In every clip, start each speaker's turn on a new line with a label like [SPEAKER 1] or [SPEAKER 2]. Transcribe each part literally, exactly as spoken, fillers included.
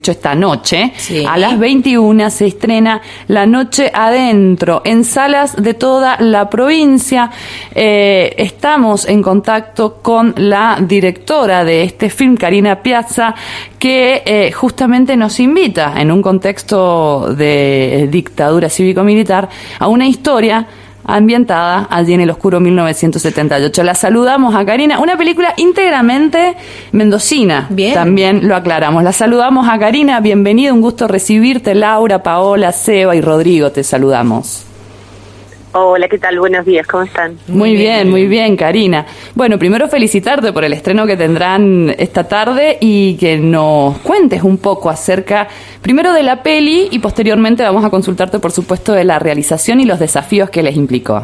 [SPEAKER 1] Esta noche,
[SPEAKER 2] sí.
[SPEAKER 1] A las veintiuna se estrena La Noche Adentro en salas de toda la provincia. Eh, estamos en contacto con la directora de este film, Karina Piazza, que eh, justamente nos invita en un contexto de dictadura cívico-militar a una historia ambientada allí en el oscuro mil novecientos setenta y ocho. La saludamos a Karina, una película íntegramente mendocina.
[SPEAKER 2] Bien.
[SPEAKER 1] También lo aclaramos. La saludamos a Karina, bienvenida, un gusto recibirte. Laura, Paola, Seba y Rodrigo, te saludamos.
[SPEAKER 3] Hola, ¿qué tal? Buenos días, ¿cómo están?
[SPEAKER 1] Muy bien, muy bien, Karina. Bueno, primero felicitarte por el estreno que tendrán esta tarde y que nos cuentes un poco acerca, primero de la peli y posteriormente vamos a consultarte, por supuesto, de la realización y los desafíos que les implicó.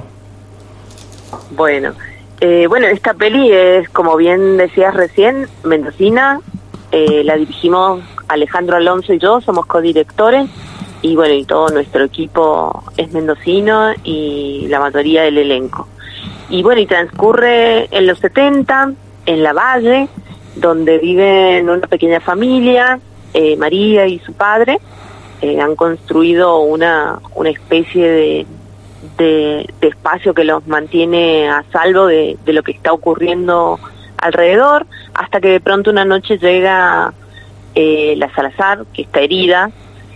[SPEAKER 3] Bueno, eh, bueno, esta peli es, como bien decías recién, mendocina. Eh, la dirigimos Alejandro Alonso y yo, somos codirectores. Y bueno, y todo nuestro equipo es mendocino y la mayoría del elenco. Y bueno, y transcurre en los setenta, en La Valle, donde viven una pequeña familia, eh, María y su padre. Eh, han construido una, una especie de, de, de espacio que los mantiene a salvo de, de lo que está ocurriendo alrededor, hasta que de pronto una noche llega eh, la Salazar, que está herida.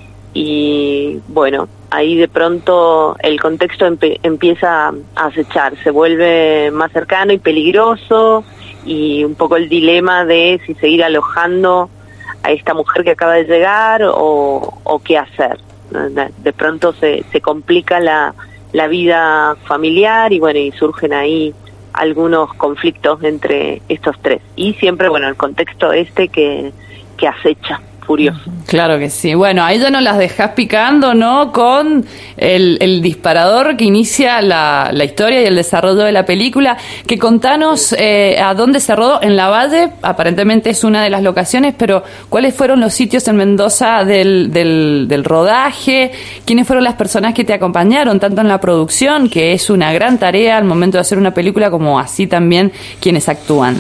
[SPEAKER 3] Y bueno, ahí de pronto el contexto empe- empieza a acechar, se vuelve más cercano y peligroso, y un poco el dilema de si seguir alojando a esta mujer que acaba de llegar o, o qué hacer. De pronto se, se complica la, la vida familiar y bueno, y surgen ahí algunos conflictos entre estos tres. Y siempre, bueno, el contexto este que, que acecha. Furioso.
[SPEAKER 1] Claro que sí. Bueno, ahí ya nos las dejás picando, ¿no? Con el, el disparador que inicia la, la historia y el desarrollo de la película. Que contanos eh, a dónde se rodó. En La Valle, aparentemente es una de las locaciones, pero ¿cuáles fueron los sitios en Mendoza del, del, del rodaje? ¿Quiénes fueron las personas que te acompañaron, tanto en la producción, que es una gran tarea al momento de hacer una película, como así también quienes actúan?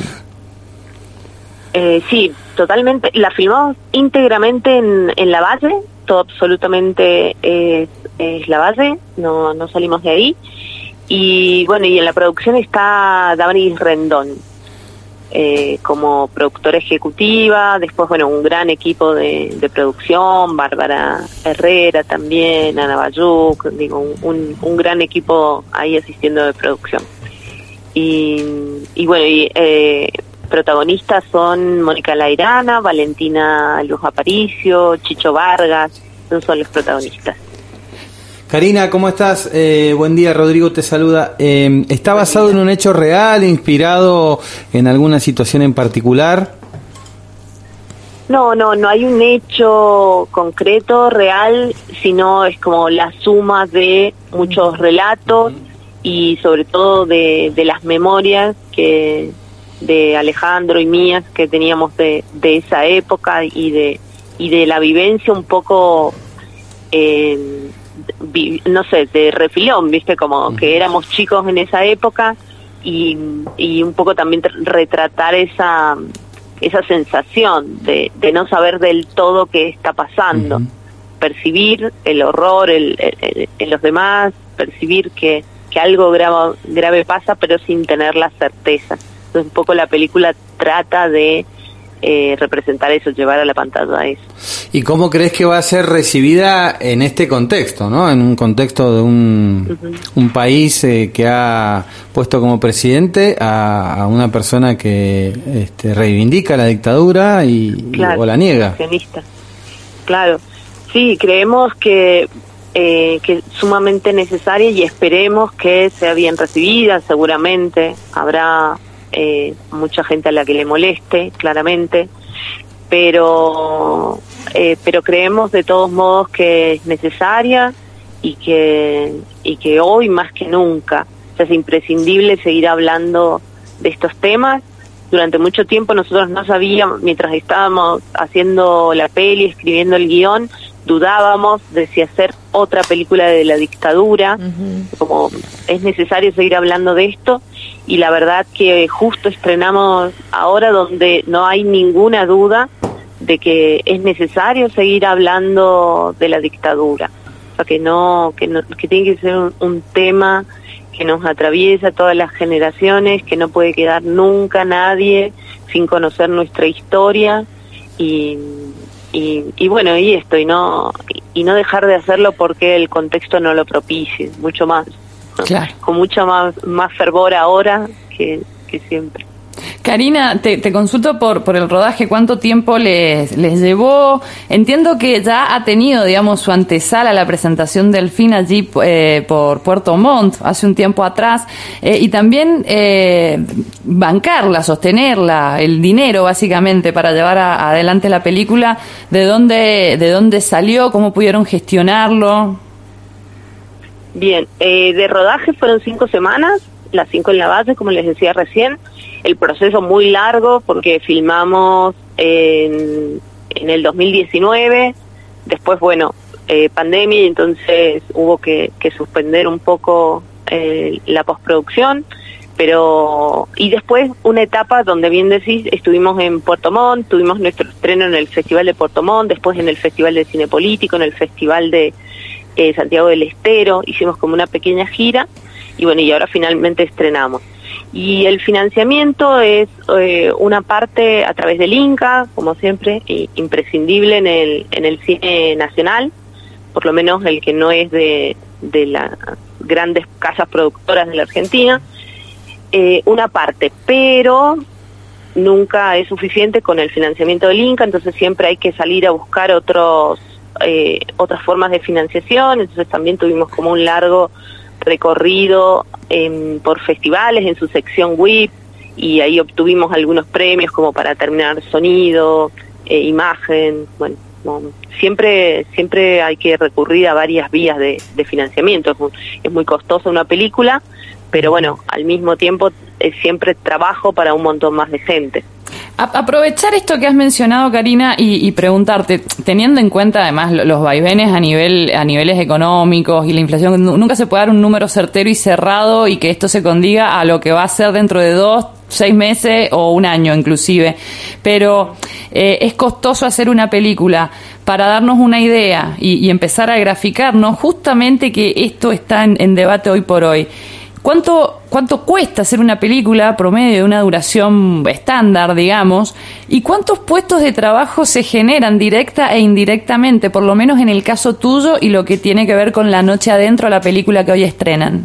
[SPEAKER 3] Eh, sí, totalmente. La filmamos íntegramente en, en La Valle, todo absolutamente es, es La Valle, no, no salimos de ahí. Y bueno, y en la producción está Damaris Rendón eh, como productora ejecutiva, después bueno, un gran equipo de, de producción, Bárbara Herrera también, Ana Bayuk, digo, un, un, un gran equipo ahí asistiendo de producción. Y, y bueno, y eh, protagonistas son Mónica Lairana, Valentina Luz Aparicio, Chicho Vargas, esos son los protagonistas.
[SPEAKER 4] Karina, ¿cómo estás? Eh, buen día, Rodrigo te saluda. Eh, ¿Está basado en un hecho real, inspirado en alguna situación en particular?
[SPEAKER 3] No, no, no hay un hecho concreto, real, sino es como la suma de muchos relatos y sobre todo de, de las memorias que de Alejandro y mías que teníamos de, de esa época y de y de la vivencia un poco eh, vi, no sé, de refilón, viste, como que éramos chicos en esa época y, y un poco también retratar esa esa sensación de, de no saber del todo qué está pasando, uh-huh. percibir el horror el, el, el, en los demás, percibir que, que algo grave, grave pasa pero sin tener la certeza. Entonces un poco la película trata de eh, representar eso, llevar a la pantalla eso.
[SPEAKER 4] ¿Y cómo crees que va a ser recibida en este contexto, ¿no? En un contexto de un, uh-huh. un país eh, que ha puesto como presidente a, a una persona que este, reivindica la dictadura y,
[SPEAKER 3] claro,
[SPEAKER 4] y o la niega?
[SPEAKER 3] Claro, sí, creemos que Eh, que es sumamente necesaria y esperemos que sea bien recibida. Seguramente habrá eh, mucha gente a la que le moleste, claramente, pero eh, pero creemos de todos modos que es necesaria y que y que hoy más que nunca o sea, es imprescindible seguir hablando de estos temas. Durante mucho tiempo nosotros no sabíamos, mientras estábamos haciendo la peli, escribiendo el guión, dudábamos de si hacer otra película de la dictadura, uh-huh. como es necesario seguir hablando de esto, y la verdad que justo estrenamos ahora donde no hay ninguna duda de que es necesario seguir hablando de la dictadura, o sea, que no, que no, que tiene que ser un, un tema que nos atraviesa todas las generaciones, que no puede quedar nunca nadie sin conocer nuestra historia y, y, y bueno, y esto, y no, y no dejar de hacerlo porque el contexto no lo propicie, mucho más, ¿no? Claro. Con mucha más, más fervor ahora que, que siempre.
[SPEAKER 1] Karina, te, te consulto por por el rodaje, ¿cuánto tiempo les, les llevó? Entiendo que ya ha tenido, digamos, su antesala, la presentación del film allí eh, por Puerto Montt, hace un tiempo atrás, eh, y también eh, bancarla, sostenerla, el dinero básicamente para llevar a, adelante la película, ¿de dónde, de dónde salió? ¿Cómo pudieron gestionarlo?
[SPEAKER 3] Bien, eh, de rodaje fueron cinco semanas, las cinco en la base, como les decía recién. El proceso muy largo porque filmamos en, en el dos mil diecinueve, después, bueno, eh, pandemia, y entonces hubo que, que suspender un poco eh, la postproducción, pero y después una etapa donde, bien decís, estuvimos en Puerto Montt, tuvimos nuestro estreno en el Festival de Puerto Montt, después en el Festival de Cine Político, en el Festival de eh, Santiago del Estero, hicimos como una pequeña gira, y bueno, y ahora finalmente estrenamos. Y el financiamiento es eh, una parte a través del Inca, como siempre, y imprescindible en el en el cine nacional, por lo menos el que no es de, de las grandes casas productoras de la Argentina, eh, una parte, pero nunca es suficiente con el financiamiento del Inca, entonces siempre hay que salir a buscar otros eh, otras formas de financiación, entonces también tuvimos como un largo recorrido en, por festivales en su sección W I P, y ahí obtuvimos algunos premios como para terminar sonido, eh, imagen, bueno, no, siempre siempre hay que recurrir a varias vías de, de financiamiento, es muy, es muy costosa una película, pero bueno, al mismo tiempo es siempre trabajo para un montón más de gente.
[SPEAKER 1] A- aprovechar esto que has mencionado, Karina, y, y preguntarte, teniendo en cuenta además los vaivenes a nivel a niveles económicos y la inflación, nunca se puede dar un número certero y cerrado y que esto se condiga a lo que va a ser dentro de dos, seis meses o un año inclusive, pero eh, es costoso hacer una película. Para darnos una idea y, y empezar a graficarnos justamente que esto está en, en debate hoy por hoy. ¿Cuánto, cuánto cuesta hacer una película promedio de una duración estándar, digamos? ¿Y cuántos puestos de trabajo se generan directa e indirectamente, por lo menos en el caso tuyo y lo que tiene que ver con La Noche Adentro, la película que hoy estrenan?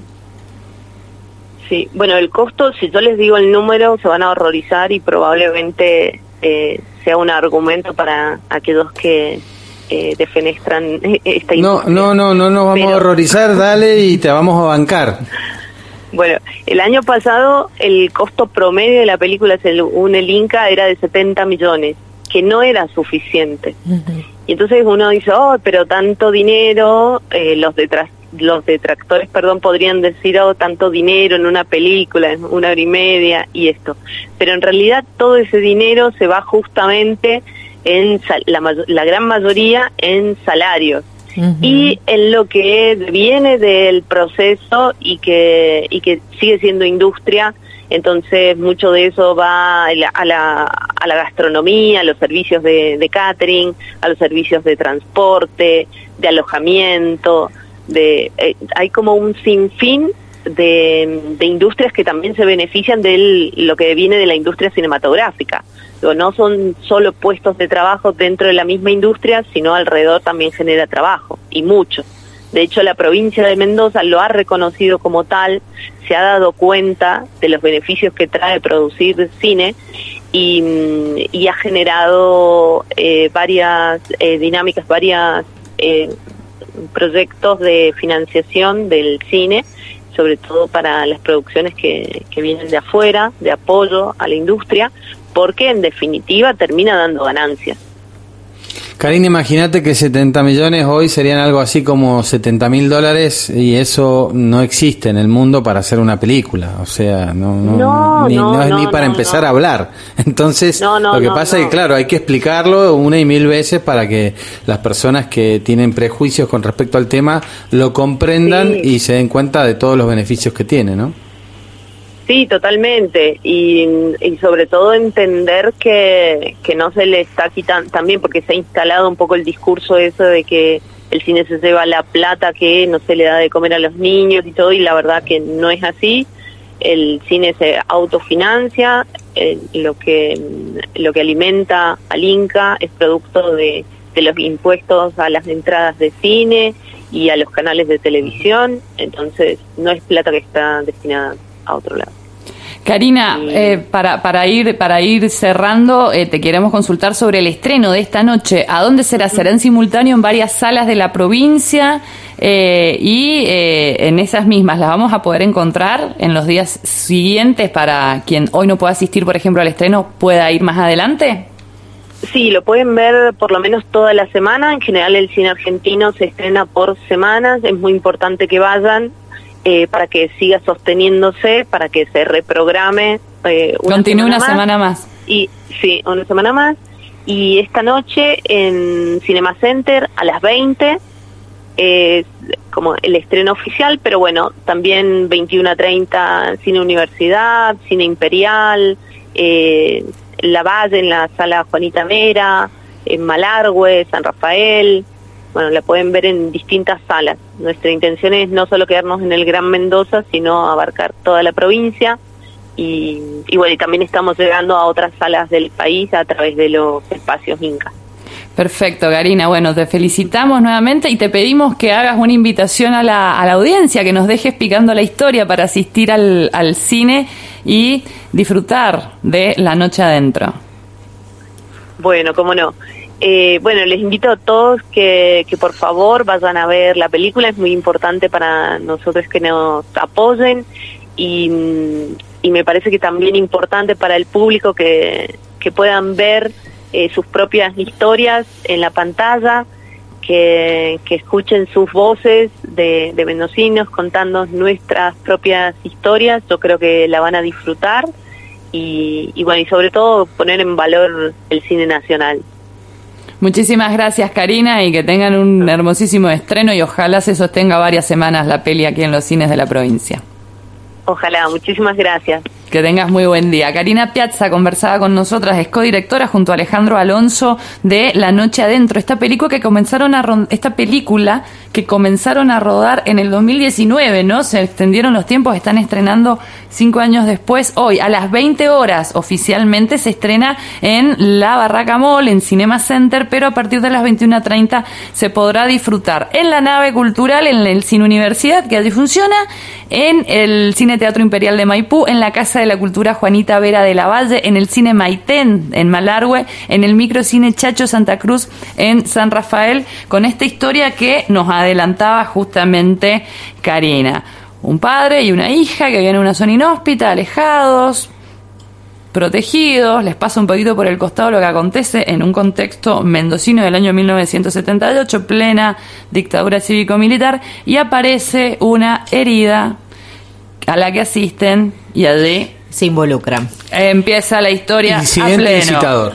[SPEAKER 3] Sí, bueno, el costo, si yo les digo el número, se van a horrorizar y probablemente eh, sea un argumento para aquellos que eh, defenestran esta industria.
[SPEAKER 4] No, no, no, no nos vamos Pero... a horrorizar, dale, y te vamos a bancar.
[SPEAKER 3] Bueno, el año pasado el costo promedio de la película, según el Inca, era de setenta millones, que no era suficiente. Uh-huh. Y entonces uno dice, oh, pero tanto dinero, eh, los detrás los detractores, perdón, podrían decir, oh, tanto dinero en una película, en una hora y media, y esto. Pero en realidad todo ese dinero se va justamente en sal- la, la gran mayoría en salarios. Uh-huh. Y en lo que viene del proceso y que y que sigue siendo industria, entonces mucho de eso va a la, a la, a la gastronomía, a los servicios de, de catering, a los servicios de transporte, de alojamiento, de eh, hay como un sinfín de, de industrias que también se benefician de lo que viene de la industria cinematográfica. No son solo puestos de trabajo dentro de la misma industria, sino alrededor también genera trabajo, y mucho. De hecho, la provincia de Mendoza lo ha reconocido como tal, se ha dado cuenta de los beneficios que trae producir cine y, y ha generado eh, varias eh, dinámicas, varias eh, proyectos de financiación del cine, sobre todo para las producciones que, que vienen de afuera, de apoyo a la industria, porque en definitiva termina dando ganancias.
[SPEAKER 4] Karina, imagínate que setenta millones hoy serían algo así como setenta mil dólares, y eso no existe en el mundo para hacer una película, o sea, no, no,
[SPEAKER 3] no,
[SPEAKER 4] ni,
[SPEAKER 3] no,
[SPEAKER 4] no es
[SPEAKER 3] no,
[SPEAKER 4] ni para
[SPEAKER 3] no,
[SPEAKER 4] empezar
[SPEAKER 3] no.
[SPEAKER 4] a hablar. Entonces,
[SPEAKER 3] no, no,
[SPEAKER 4] lo que
[SPEAKER 3] no,
[SPEAKER 4] pasa
[SPEAKER 3] no.
[SPEAKER 4] es que, claro, hay que explicarlo una y mil veces para que las personas que tienen prejuicios con respecto al tema lo comprendan, sí, y se den cuenta de todos los beneficios que tiene, ¿no?
[SPEAKER 3] Sí, totalmente, y, y sobre todo entender que, que no se le está quitando, también porque se ha instalado un poco el discurso eso de que el cine se lleva la plata que no se le da de comer a los niños y todo, y la verdad que no es así. El cine se autofinancia, eh, lo que lo que alimenta al Inca es producto de, de los impuestos a las entradas de cine y a los canales de televisión, entonces no es plata que está destinada a otro lado.
[SPEAKER 1] Karina, eh, para, para ir para ir cerrando, eh, te queremos consultar sobre el estreno de esta noche. ¿A dónde será? ¿Será en simultáneo en varias salas de la provincia? Eh, y eh, en esas mismas, ¿las vamos a poder encontrar en los días siguientes para quien hoy no pueda asistir, por ejemplo, al estreno, pueda ir más adelante?
[SPEAKER 3] Sí, lo pueden ver por lo menos toda la semana. En general el cine argentino se estrena por semanas. Es muy importante que vayan. Eh, para que siga sosteniéndose, para que se reprograme. Eh, una
[SPEAKER 1] Continúe
[SPEAKER 3] semana
[SPEAKER 1] una
[SPEAKER 3] más.
[SPEAKER 1] semana más.
[SPEAKER 3] Y sí, una semana más. Y esta noche en Cinema Center a las veinte es como el estreno oficial, pero bueno, también veintiuno a treinta Cine Universidad, Cine Imperial, eh, La Valle en la Sala Juanita Vera, en Malargüe, San Rafael. Bueno, la pueden ver en distintas salas. Nuestra intención es no solo quedarnos en el Gran Mendoza, sino abarcar toda la provincia. Y, y bueno, y también estamos llegando a otras salas del país a través de los espacios Inca.
[SPEAKER 1] Perfecto, Karina. Bueno, te felicitamos nuevamente y te pedimos que hagas una invitación a la, a la audiencia, que nos dejes picando la historia para asistir al, al cine y disfrutar de La Noche Adentro.
[SPEAKER 3] Bueno, cómo no. Eh, bueno, les invito a todos que, que por favor vayan a ver la película. Es muy importante para nosotros que nos apoyen y, y me parece que también importante para el público que, que puedan ver eh, sus propias historias en la pantalla, que, que escuchen sus voces de, de mendocinos contando nuestras propias historias. Yo creo que la van a disfrutar y, y bueno, y sobre todo poner en valor el cine nacional.
[SPEAKER 1] Muchísimas gracias, Karina, y que tengan un hermosísimo estreno y ojalá se sostenga varias semanas la peli aquí en los cines de la provincia.
[SPEAKER 3] Ojalá, muchísimas gracias.
[SPEAKER 1] Que tengas muy buen día. Karina Piazza conversaba con nosotras, es codirectora junto a Alejandro Alonso de La Noche Adentro, esta película que comenzaron a ro- esta película que comenzaron a rodar en el dos mil diecinueve, ¿no? Se extendieron los tiempos, están estrenando cinco años después. Hoy a las veinte horas oficialmente se estrena en La Barraca Mall, en Cinema Center, pero a partir de las veintiuna treinta se podrá disfrutar en la nave cultural, en el Cine Universidad, que allí funciona, en el Cine Teatro Imperial de Maipú, en la Casa de la Cultura Juanita Vera de la Valle, en el Cine Maitén en Malargüe, en el Microcine Chacho Santa Cruz en San Rafael, con esta historia que nos adelantaba justamente Karina. Un padre y una hija que viven en una zona inhóspita, alejados, protegidos, les pasa un poquito por el costado lo que acontece en un contexto mendocino del año mil novecientos setenta y ocho, plena dictadura cívico-militar, y aparece una herida a la que asisten y allí
[SPEAKER 2] se involucran.
[SPEAKER 1] empieza la historia
[SPEAKER 4] Incidente
[SPEAKER 1] a pleno.
[SPEAKER 4] incitador.